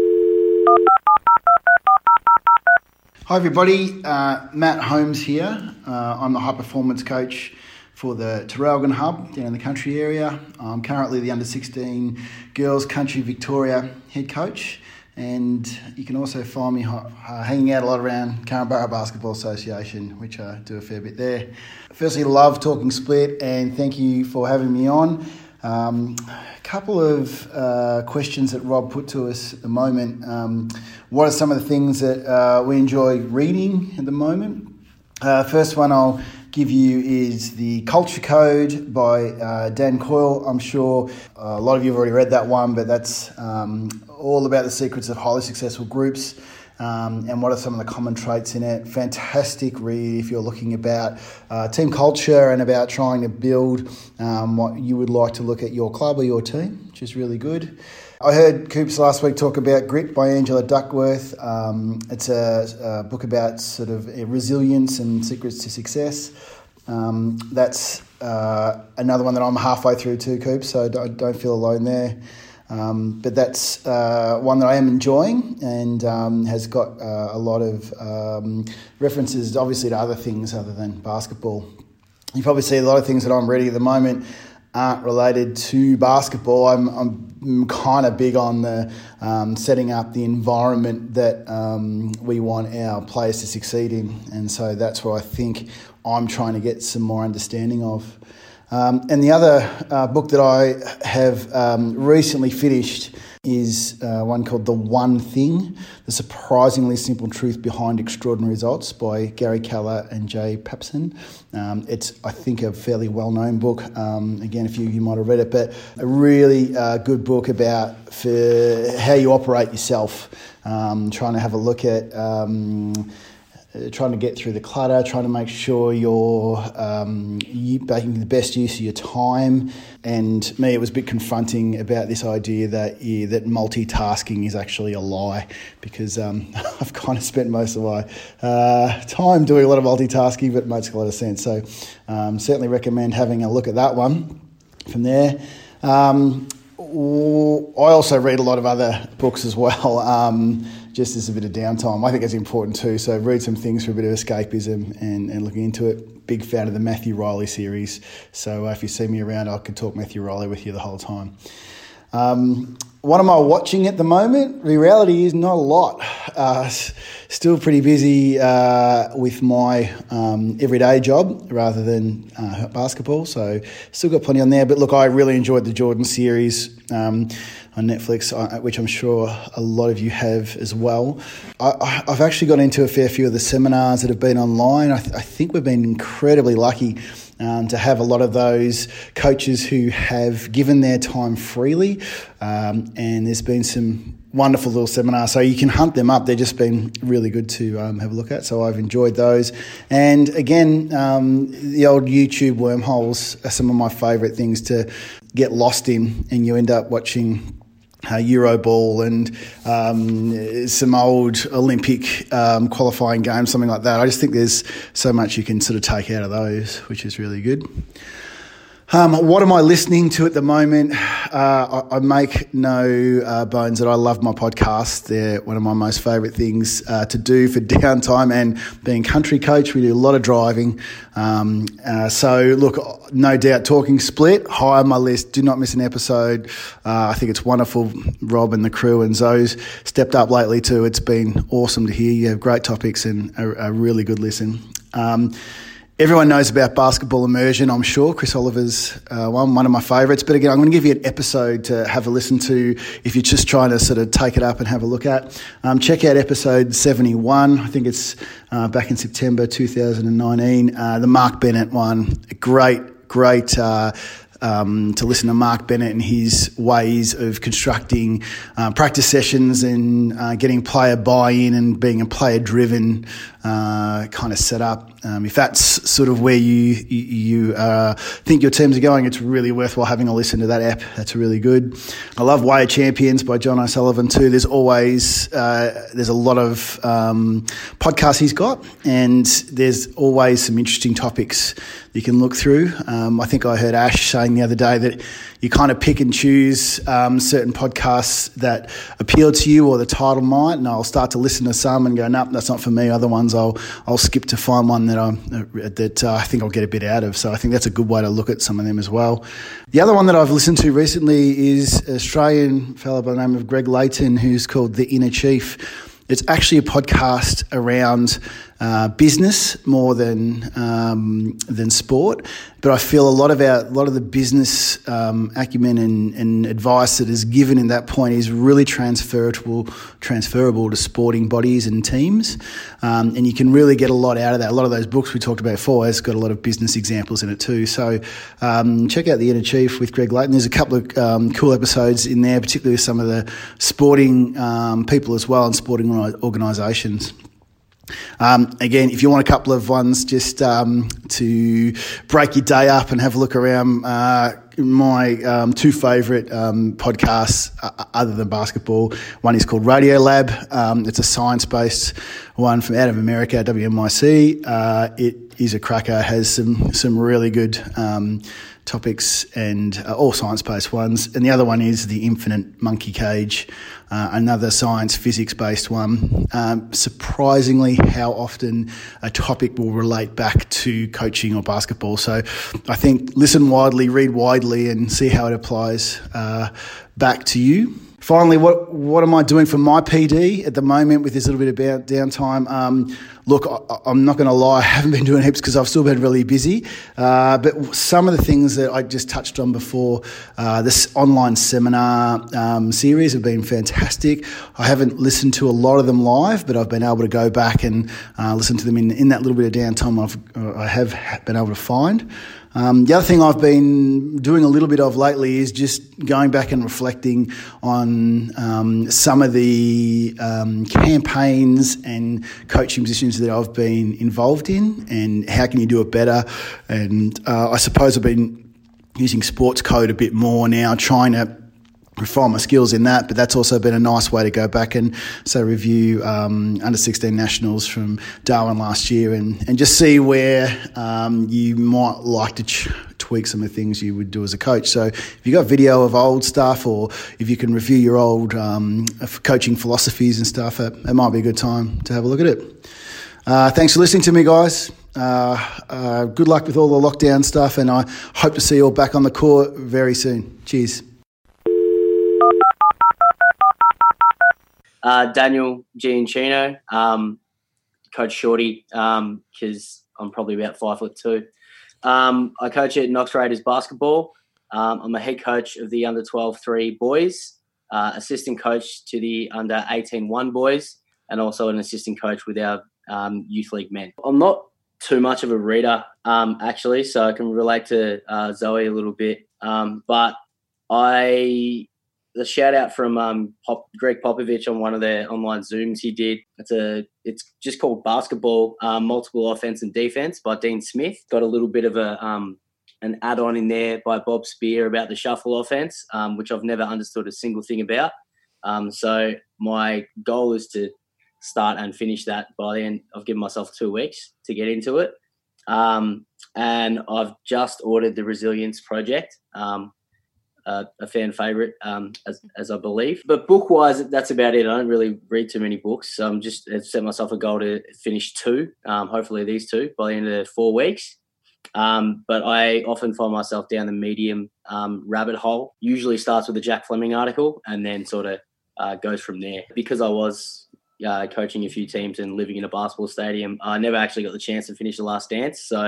Hi everybody, uh, Matt Holmes here. Uh, I'm the high performance coach for the Traralgon Hub down in the country area. I'm currently the under sixteen girls country Victoria head coach, and you can also find me uh, hanging out a lot around Carinbara Basketball Association, which I do a fair bit there. Firstly, love Talking Split, and thank you for having me on. Um, a couple of uh, questions that Rob put to us at the moment. Um, what are some of the things that uh, we enjoy reading at the moment? Uh, first one I'll give you is The Culture Code by uh, Dan Coyle. I'm sure a lot of you have already read that one, but that's um, all about the secrets of highly successful groups. Um, and what are some of the common traits in it. Fantastic read if you're looking about uh, team culture and about trying to build um, what you would like to look at your club or your team, which is really good. I heard Coops last week talk about Grit by Angela Duckworth. Um, it's a, a book about sort of resilience and secrets to success. Um, that's uh, another one that I'm halfway through too, Coops, so I don't feel alone there. Um, but that's uh, one that I am enjoying, and um, has got uh, a lot of um, references, obviously, to other things other than basketball. You probably see a lot of things that I'm reading at the moment aren't related to basketball. I'm, I'm kind of big on the um, setting up the environment that um, we want our players to succeed in, and so that's what I think I'm trying to get some more understanding of. Um, and the other uh, book that I have um, recently finished is uh, one called The One Thing, The Surprisingly Simple Truth Behind Extraordinary Results by Gary Keller and Jay Pappson. Um, it's, I think, a fairly well-known book. Um, again, a few of you might have read it, but a really uh, good book about for how you operate yourself, um, trying to have a look at... Um, Uh, trying to get through the clutter, trying to make sure you're um, you making the best use of your time. And me, it was a bit confronting about this idea that yeah, that multitasking is actually a lie, because um, I've kind of spent most of my uh, time doing a lot of multitasking, but it makes a lot of sense. So um, certainly recommend having a look at that one from there. Um, I also read a lot of other books as well, um, just as a bit of downtime. I think it's important too, so read some things for a bit of escapism and, and looking into it. Big fan of the Matthew Riley series, so uh, if you see me around, I could talk Matthew Riley with you the whole time. Um, what am I watching at the moment? The reality is not a lot. Uh, still pretty busy uh, with my um, everyday job rather than uh, basketball, so still got plenty on there. But look, I really enjoyed the Jordan series um, on Netflix, uh, which I'm sure a lot of you have as well. I, I've actually got into a fair few of the seminars that have been online. I, th- I think we've been incredibly lucky Um, to have a lot of those coaches who have given their time freely, um, and there's been some wonderful little seminars, so you can hunt them up. They've just been really good to um, have a look at, so I've enjoyed those. And again, um, the old YouTube wormholes are some of my favourite things to get lost in, and you end up watching Uh, Euroball and um, some old Olympic um, qualifying games, something like that. I just think there's so much you can sort of take out of those, which is really good. Um, what am I listening to at the moment? Uh, I, I make no uh, bones that I love my podcasts. They're one of my most favourite things uh, to do for downtime, and being country coach, we do a lot of driving. Um, uh, so, look, no doubt Talking Split, high on my list. Do not miss an episode. Uh, I think it's wonderful. Rob and the crew and Zoe's stepped up lately too. It's been awesome to hear. You have great topics and a, a really good listen. Um, Everyone knows about Basketball Immersion, I'm sure. Chris Oliver's uh, one, one of my favourites. But again, I'm going to give you an episode to have a listen to if you're just trying to sort of take it up and have a look at. Um, check out episode seventy-one. I think it's uh, back in September two thousand nineteen. Uh, the Mark Bennett one. Great, great uh, um, to listen to Mark Bennett and his ways of constructing uh, practice sessions and uh, getting player buy-in and being a player-driven uh, kind of setup. Um, if that's sort of where you you, you uh, think your teams are going, it's really worthwhile having a listen to that app. That's really good. I love Way of Champions by John O'Sullivan too. There's always uh, there's a lot of um, podcasts he's got, and there's always some interesting topics you can look through. Um, I think I heard Ash saying the other day that you kind of pick and choose um, certain podcasts that appeal to you or the title might, and I'll start to listen to some and go, nope, that's not for me. Other ones I'll I'll skip to find one that I that uh, I think I'll get a bit out of. So I think that's a good way to look at some of them as well. The other one that I've listened to recently is an Australian fellow by the name of Greg Layton, who's called The Inner Chief. It's actually a podcast around uh, business more than um, than sport, but I feel a lot of our a lot of the business um, acumen and, and advice that is given in that point is really transferable transferable to sporting bodies and teams, um, and you can really get a lot out of that. A lot of those books we talked about before has got a lot of business examples in it too. So um, check out The Inner Chief with Greg Layton. There's a couple of um, cool episodes in there, particularly with some of the sporting um, people as well and sporting organisations. Um, again, if you want a couple of ones just um, to break your day up and have a look around, uh, my um, two favourite um, podcasts uh, other than basketball, one is called Radio Lab. Um, it's a science-based one from out of America, W M I C. Uh, it is a cracker, has some, some really good um, topics and uh, all science-based ones. And the other one is The Infinite Monkey Cage, uh, another science physics-based one. Um, surprisingly, how often a topic will relate back to coaching or basketball. So I think listen widely, read widely, and see how it applies uh, back to you. Finally, what what am I doing for my P D at the moment with this little bit of downtime? Um, look, I, I'm not going to lie, I haven't been doing heaps because I've still been really busy. Uh, but some of the things that I just touched on before, uh, this online seminar um, series have been fantastic. I haven't listened to a lot of them live, but I've been able to go back and uh, listen to them in, in that little bit of downtime I've, uh, I have been able to find. Um, the other thing I've been doing a little bit of lately is just going back and reflecting on um, some of the um, campaigns and coaching positions that I've been involved in and how can you do it better. And uh, I suppose I've been using sports code a bit more now, trying to refine my skills in that, but that's also been a nice way to go back and say review um, under sixteen nationals from Darwin last year and, and just see where um, you might like to ch- tweak some of the things you would do as a coach. So if you've got video of old stuff or if you can review your old um, coaching philosophies and stuff, it, it might be a good time to have a look at it. Uh, thanks for listening to me, guys. Uh, uh, good luck with all the lockdown stuff, and I hope to see you all back on the court very soon. Cheers. Uh, Daniel Giancino, um, Coach Shorty, because um, I'm probably about five foot two. Um, I coach at Knox Raiders basketball. Um, I'm a head coach of the under twelve three boys, uh, assistant coach to the under eighteen one boys, and also an assistant coach with our um, youth league men. I'm not too much of a reader, um, actually, so I can relate to uh, Zoe a little bit. Um, but I... The shout out from um, Pop, Greg Popovich on one of the online Zooms he did. It's a, it's just called Basketball, um, Multiple Offense and Defense by Dean Smith. Got a little bit of a um, an add-on in there by Bob Spear about the shuffle offense, um, which I've never understood a single thing about. Um, so my goal is to start and finish that by the end. I've given myself two weeks to get into it. Um, and I've just ordered the Resilience Project, um, Uh, a fan favourite, um, as, as I believe. But book-wise, that's about it. I don't really read too many books. So I'm just I've set myself a goal to finish two, um, hopefully these two, by the end of the four weeks. Um, but I often find myself down the medium um, rabbit hole. Usually starts with a Jack Fleming article and then sort of uh, goes from there. Because I was uh, coaching a few teams and living in a basketball stadium, I never actually got the chance to finish The Last Dance. So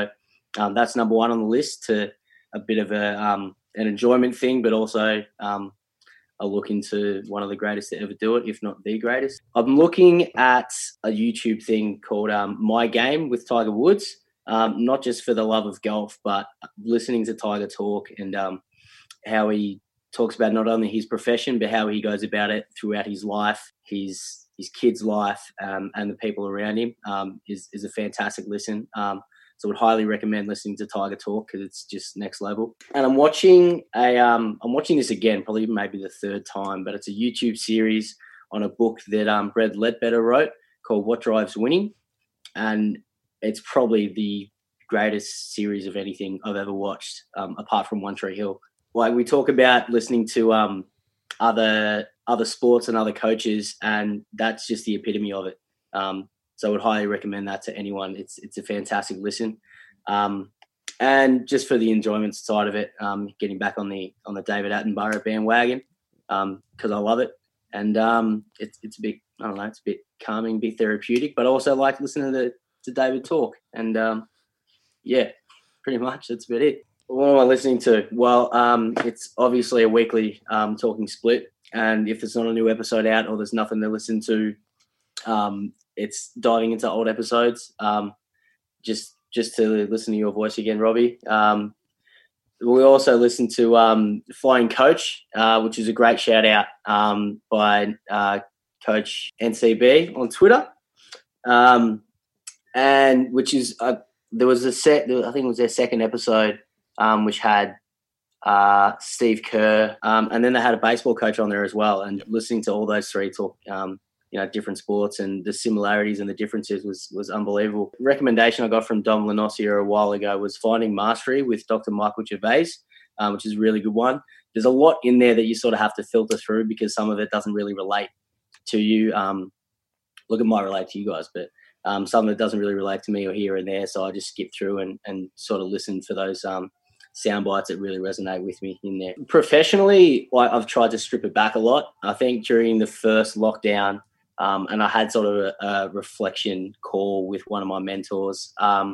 um, that's number one on the list, to a bit of a um, an enjoyment thing, but also um, a look into one of the greatest to ever do it, if not the greatest. I'm looking at a YouTube thing called um, My Game with Tiger Woods, um, not just for the love of golf, but listening to Tiger talk and um, how he talks about not only his profession, but how he goes about it throughout his life, his his kid's life, um, and the people around him um, is, is a fantastic listen. Um, so I would highly recommend listening to Tiger talk because it's just next level. And I'm watching a um, I'm watching this again, probably maybe the third time, but it's a YouTube series on a book that um, Brad Ledbetter wrote called What Drives Winning. And it's probably the greatest series of anything I've ever watched, um, apart from One Tree Hill. Like, we talk about listening to um, other other sports and other coaches, and that's just the epitome of it. Um, so I would highly recommend that to anyone. It's it's a fantastic listen. Um, and just for the enjoyment side of it, um, getting back on the on the David Attenborough bandwagon, because um, I love it. And um, it's it's a bit, I don't know, it's a bit calming, a bit therapeutic, but I also like listening to, to David talk. And um, yeah, pretty much that's about it. What am I listening to? Well, um, it's obviously a weekly um, talking split. And if there's not a new episode out or there's nothing to listen to, um, it's diving into old episodes um, just just to listen to your voice again, Robbie. Um, we also listen to um, Flying Coach, uh, which is a great shout out um, by uh, Coach N C B on Twitter, um, and which is uh, there was a set. I think it was their second episode, um, which had uh, Steve Kerr, um, and then they had a baseball coach on there as well. And listening to all those three talk, um, you know, different sports and the similarities and the differences was was unbelievable. The recommendation I got from Dom Lanosia a while ago was Finding Mastery with Doctor Michael Gervais, um, which is a really good one. There's a lot in there that you sort of have to filter through because some of it doesn't really relate to you. Um, look, it might relate to you guys, but um, some of it doesn't really relate to me or here and there. So I just skip through and, and sort of listen for those um, sound bites that really resonate with me in there. Professionally, like, I've tried to strip it back a lot. I think during the first lockdown, um, and I had sort of a, a reflection call with one of my mentors um,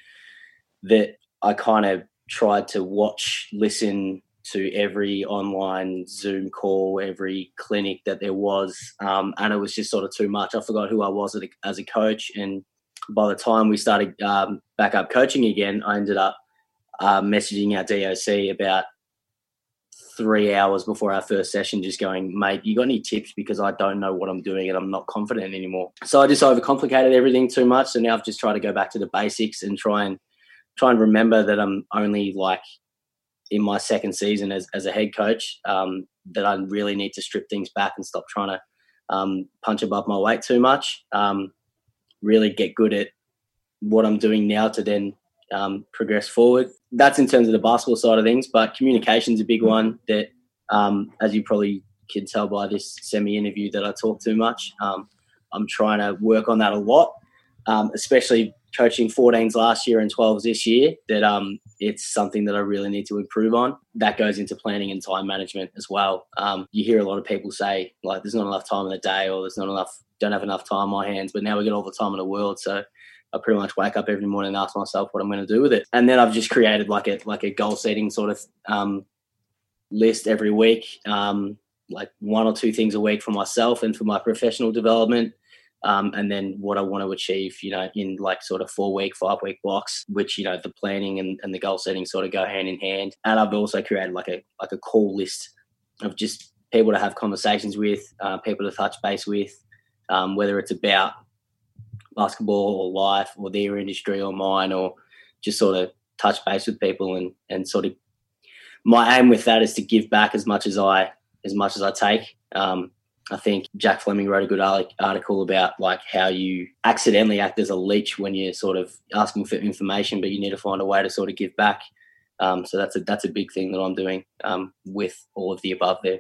that I kind of tried to watch, listen to every online Zoom call, every clinic that there was, um, and it was just sort of too much. I forgot who I was as a, as a coach, and by the time we started um, back up coaching again, I ended up uh, messaging our D O C about three hours before our first session, just going, mate, you got any tips? Because I don't know what I'm doing and I'm not confident anymore. So I just overcomplicated everything too much. So now I've just tried to go back to the basics and try and try and remember that I'm only like in my second season as, as a head coach, um, that I really need to strip things back and stop trying to um, punch above my weight too much. Um, really get good at what I'm doing now to then um, progress forward. That's in terms of the basketball side of things, but communication's a big one that, um, as you probably can tell by this semi-interview, that I talk too much. Um, I'm trying to work on that a lot, um, especially coaching fourteens last year and twelves this year, that um, it's something that I really need to improve on. That goes into planning and time management as well. Um, you hear a lot of people say, like, there's not enough time in the day, or there's not enough, don't have enough time on my hands, but now we get all the time in the world. So I pretty much wake up every morning and ask myself what I'm going to do with it. And then I've just created like a like a goal setting sort of um, list every week, um, like one or two things a week for myself and for my professional development. Um, and then what I want to achieve, you know, in like sort of four week, five week blocks, which, you know, the planning and, and the goal setting sort of go hand in hand. And I've also created like a like a call list of just people to have conversations with, uh, people to touch base with, um, whether it's about basketball or life or their industry or mine, or just sort of touch base with people and, and sort of my aim with that is to give back as much as I as much as I take. Um, I think Jack Fleming wrote a good article about like how you accidentally act as a leech when you're sort of asking for information, but you need to find a way to sort of give back. Um, so that's a that's a big thing that I'm doing um, with all of the above there.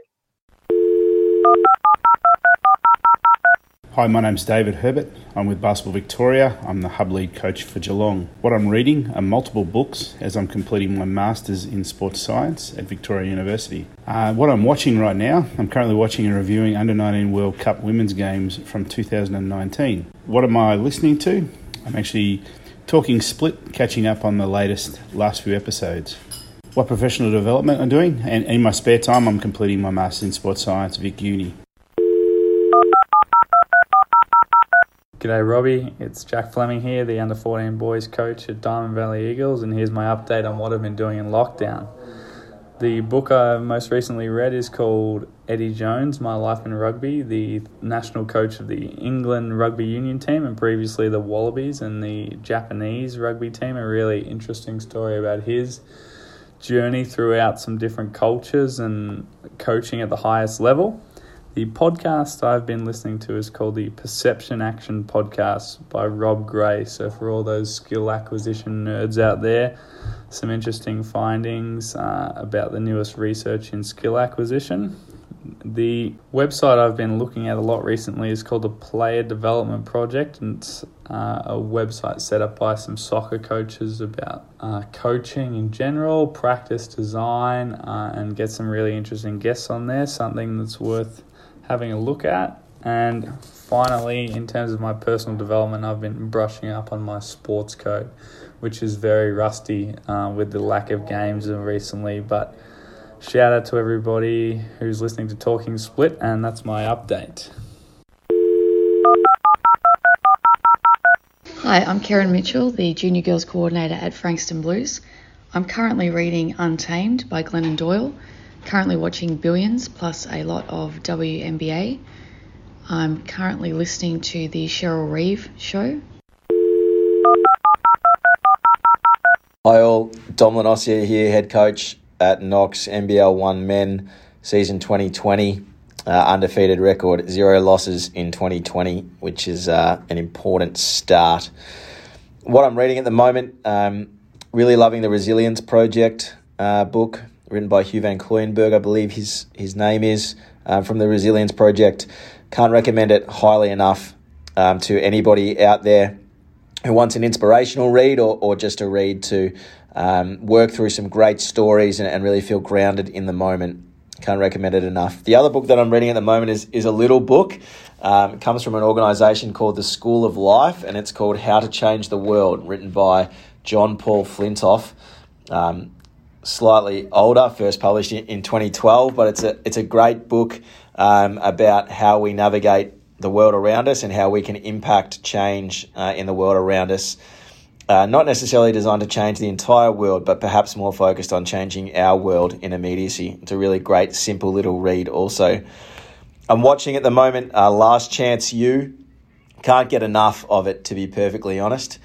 Hi, my name's David Herbert. I'm with Basketball Victoria. I'm the Hub Lead Coach for Geelong. What I'm reading are multiple books as I'm completing my Masters in Sports Science at Victoria University. Uh, what I'm watching right now, I'm currently watching and reviewing under nineteen World Cup women's games from two thousand nineteen. What am I listening to? I'm actually Talking Split, catching up on the latest last few episodes. What professional development I'm doing, and in my spare time I'm completing my Masters in Sports Science Vic Uni. G'day Robbie, it's Jack Fleming here, the under fourteen boys coach at Diamond Valley Eagles, and here's my update on what I've been doing in lockdown. The book I most recently read is called Eddie Jones, My Life in Rugby, the national coach of the England rugby union team and previously the Wallabies and the Japanese rugby team. A really interesting story about his journey throughout some different cultures and coaching at the highest level. The podcast I've been listening to is called the Perception Action Podcast by Rob Gray. So for all those skill acquisition nerds out there, some interesting findings uh, about the newest research in skill acquisition. The website I've been looking at a lot recently is called the Player Development Project, and it's uh, a website set up by some soccer coaches about uh, coaching in general, practice design, uh, and get some really interesting guests on there, something that's worth having a look at. And finally, in terms of my personal development, I've been brushing up on my sports code, which is very rusty uh, with the lack of games recently. But shout out to everybody who's listening to Talking Split, and that's my update. Hi, I'm Karen Mitchell, the Junior Girls Coordinator at Frankston Blues. I'm currently reading Untamed by Glennon Doyle, currently watching Billions plus a lot of W N B A. I'm currently listening to the Cheryl Reeve show. Hi all, Dom Lanosia here, head coach at Knox N B L one Men, season twenty twenty. Uh, undefeated record, zero losses in twenty twenty, which is uh, an important start. What I'm reading at the moment, um, really loving the Resilience Project uh, book, written by Hugh Van Kluyenberg, I believe his, his name is, uh, from the Resilience Project. Can't recommend it highly enough um, to anybody out there who wants an inspirational read or, or just a read to um, work through some great stories and, and really feel grounded in the moment. Can't recommend it enough. The other book that I'm reading at the moment is, is a little book. Um, it comes from an organisation called the School of Life, and it's called How to Change the World, written by John Paul Flintoff. Um, slightly older, first published in twenty twelve, but it's a it's a great book um, about how we navigate the world around us and how we can impact change uh, in the world around us. Uh, not necessarily designed to change the entire world, but perhaps more focused on changing our world in immediacy. It's a really great, simple little read also. I'm watching at the moment uh, Last Chance U. Can't get enough of it, to be perfectly honest.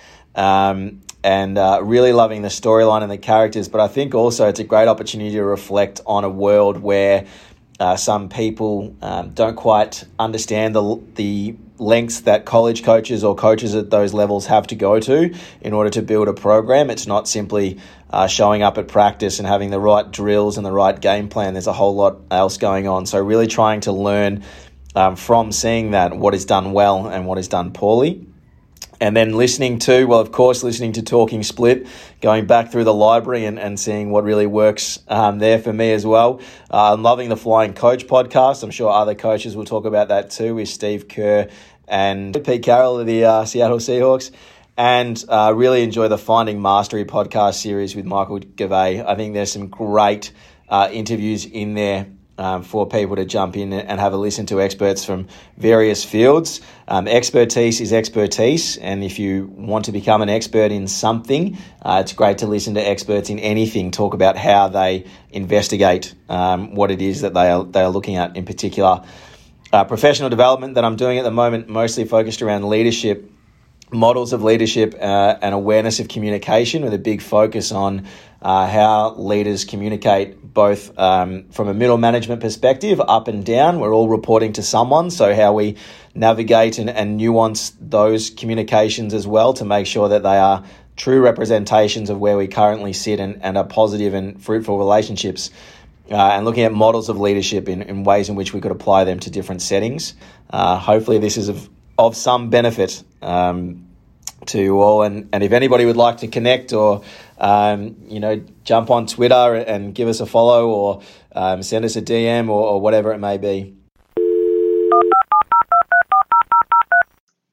Um, and uh, really loving the storyline and the characters, but I think also it's a great opportunity to reflect on a world where uh, some people um, don't quite understand the the lengths that college coaches or coaches at those levels have to go to in order to build a program. It's not simply uh, showing up at practice and having the right drills and the right game plan. There's a whole lot else going on. So really trying to learn um, from seeing that, what is done well and what is done poorly. And then listening to, well, of course, listening to Talking Split, going back through the library and, and seeing what really works um, there for me as well. Uh, I'm loving the Flying Coach podcast. I'm sure other coaches will talk about that too, with Steve Kerr and Pete Carroll of the uh, Seattle Seahawks. And uh, really enjoy the Finding Mastery podcast series with Michael Gavay. I think there's some great uh, interviews in there Um, for people to jump in and have a listen to experts from various fields. Um, expertise is expertise, and if you want to become an expert in something, uh, it's great to listen to experts in anything talk about how they investigate um, what it is that they are, they are looking at in particular. Uh, professional development that I'm doing at the moment, mostly focused around leadership, models of leadership uh, and awareness of communication, with a big focus on uh, how leaders communicate, both um, from a middle management perspective, up and down. We're all reporting to someone, so how we navigate and, and nuance those communications as well to make sure that they are true representations of where we currently sit and, and are positive and fruitful relationships. Uh, and looking at models of leadership in, in ways in which we could apply them to different settings. Uh, hopefully this is of, of some benefit um, to you all. And, and if anybody would like to connect or, um, you know, jump on Twitter and give us a follow or um, send us a D M or, or whatever it may be.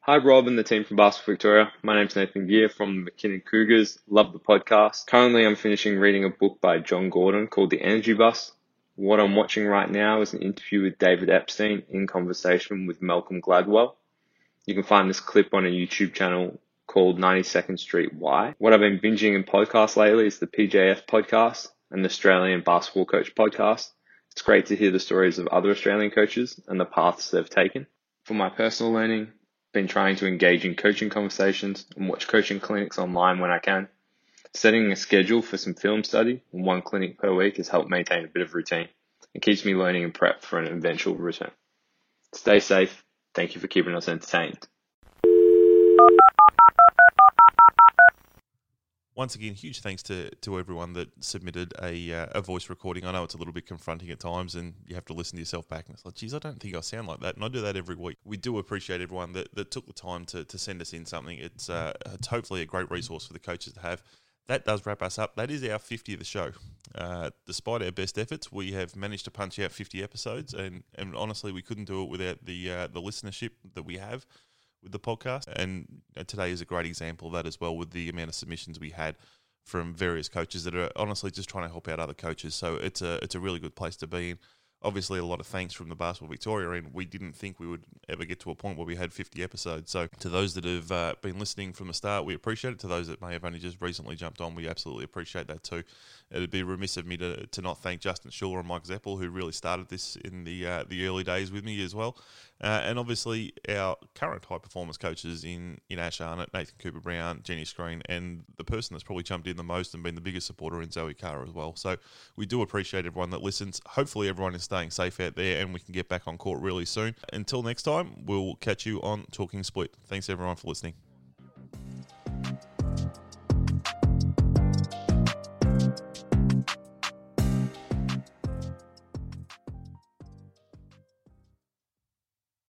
Hi Rob and the team from Basketball Victoria. My name's Nathan Gear from the McKinnon Cougars. Love the podcast. Currently I'm finishing reading a book by John Gordon called The Energy Bus. What I'm watching right now is an interview with David Epstein in conversation with Malcolm Gladwell. You can find this clip on a YouTube channel called ninety-second Street Why. What I've been binging in podcasts lately is the P J F podcast and the Australian Basketball Coach podcast. It's great to hear the stories of other Australian coaches and the paths they've taken. For my personal learning, been trying to engage in coaching conversations and watch coaching clinics online when I can. Setting a schedule for some film study and one clinic per week has helped maintain a bit of routine and keeps me learning and prep for an eventual return. Stay safe. Thank you for keeping us entertained. Once again, huge thanks to, to everyone that submitted a uh, a voice recording. I know it's a little bit confronting at times and you have to listen to yourself back and it's like, geez, I don't think I sound like that. And I do that every week. We do appreciate everyone that, that took the time to, to send us in something. It's, uh, it's hopefully a great resource for the coaches to have. That does wrap us up. That is our fiftieth show. Uh, despite our best efforts, we have managed to punch out fifty episodes, and, and honestly, we couldn't do it without the uh, the listenership that we have with the podcast. And you know, today is a great example of that as well, with the amount of submissions we had from various coaches that are honestly just trying to help out other coaches. So it's a it's a really good place to be in. Obviously, a lot of thanks from the Basketball Victoria, and we didn't think we would ever get to a point where we had fifty episodes. So to those that have uh, been listening from the start, we appreciate it. To those that may have only just recently jumped on, we absolutely appreciate that too. It'd be remiss of me to, to not thank Justin Schuller and Mike Zeppel, who really started this in the uh, the early days with me as well. Uh, and obviously our current high-performance coaches in, in Ash Arnott, Nathan Cooper-Brown, Jenny Screen, and the person that's probably jumped in the most and been the biggest supporter in Zoe Carr as well. So we do appreciate everyone that listens. Hopefully everyone is staying safe out there and we can get back on court really soon. Until next time, we'll catch you on Talking Split. Thanks everyone for listening.